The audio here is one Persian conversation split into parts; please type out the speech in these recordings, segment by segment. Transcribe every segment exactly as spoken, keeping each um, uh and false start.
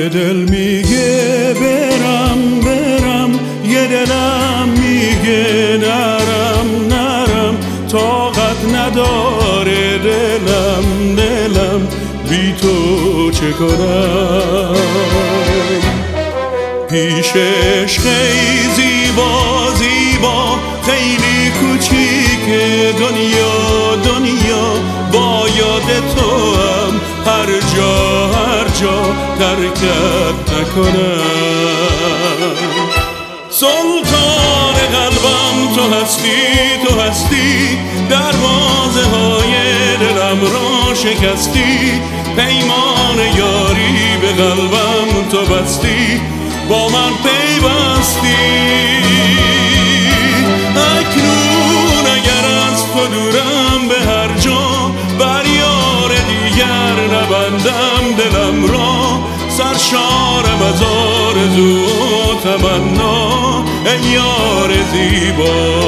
یه دل میگه برم برم، یه دلم میگه نرم نرم، طاقت نداره دلم دلم بی تو چه کنم. پیشش خیلی زیبا زیبا، خیلی کوچیکه دنیا دنیا، با یاد تو هم هر جا هر جا ترکت نکنم. سلطان قلبم تو هستی تو هستی، دروازه های دلم را شکستی، پیمان یاری به قلبم تو بستی، با من پیوستی. اکنون اگر از تو دورم به هر جا، بر یار دیگر نبندم دلم را، سرشارم از آرزو و تمنا ای یار زیبا.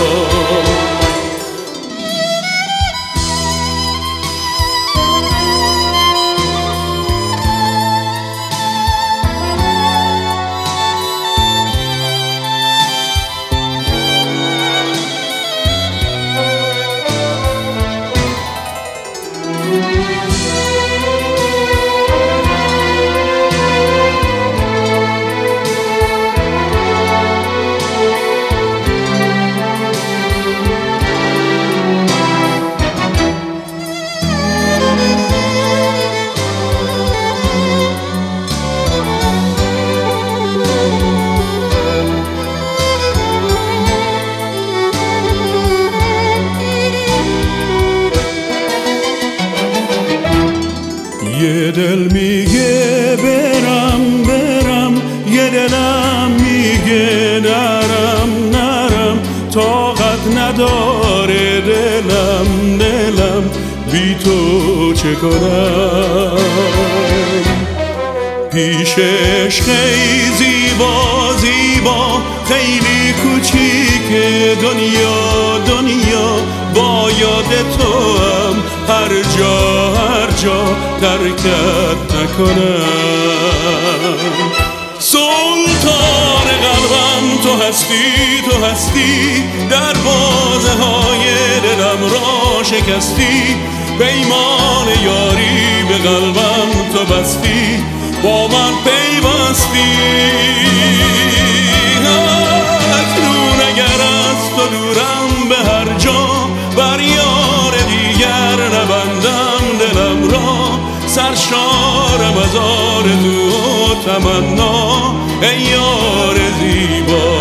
یه دل میگه برم برم، یه دلم میگه نرم نرم، طاقت نداره دلم دلم بی تو چه کنم. پیشش خیلی زیبا زیبا، خیلی کوچیکه دنیا دنیا، با یاد تو هم هر جا هر جا ترکت نکنم. سلطان قلبم تو هستی تو هستی، دروازه های دلم را شکستی، پیمان یاری به قلبم تو بستی، با من پیوستی. اکنون اگر از تو دورم به هر جا، بر یار دیگر نبندم دلم را، سرشارم از آرزو و تمنا ای یار زیبا.